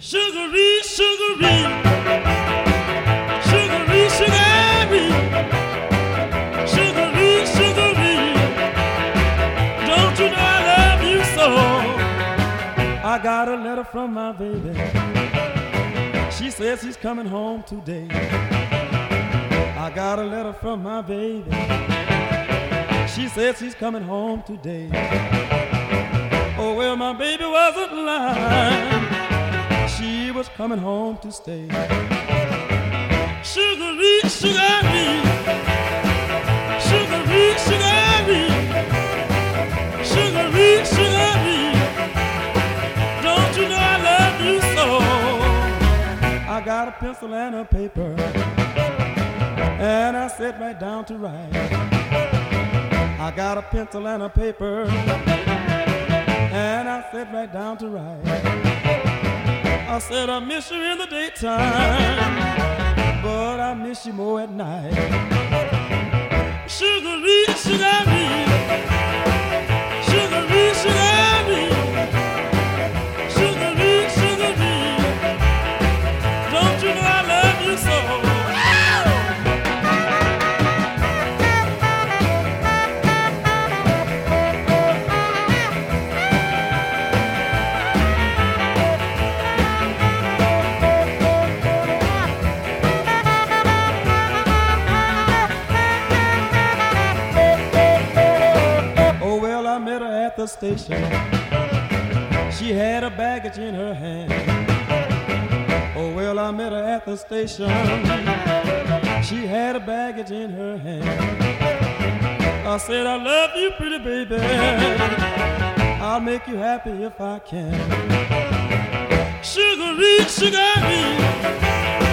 Sugary, sugary, sugary, sugary, sugary, sugary. Don't you know I love you so? I got a letter from my baby. She says she's coming home today. I got a letter from my baby. She says she's coming home today. Oh, well, my baby wasn't lying. She was coming home to stay. Sugary, sugary, sugary, sugary, sugary, sugary. Don't you know I love you so? I got a pencil and a paper, and I sat right down to write. I got a pencil and a paper, and I sat right down to write. I said I miss you in the daytime, but I miss you more at night. Sugary, sugary, sugary, sugary, sugary, sugary. Don't you know I love you so? The station, she had a baggage in her hand. Oh well, I met her at the station. She had a baggage in her hand. I said, I love you, pretty baby. I'll make you happy if I can. Sugary, sugary,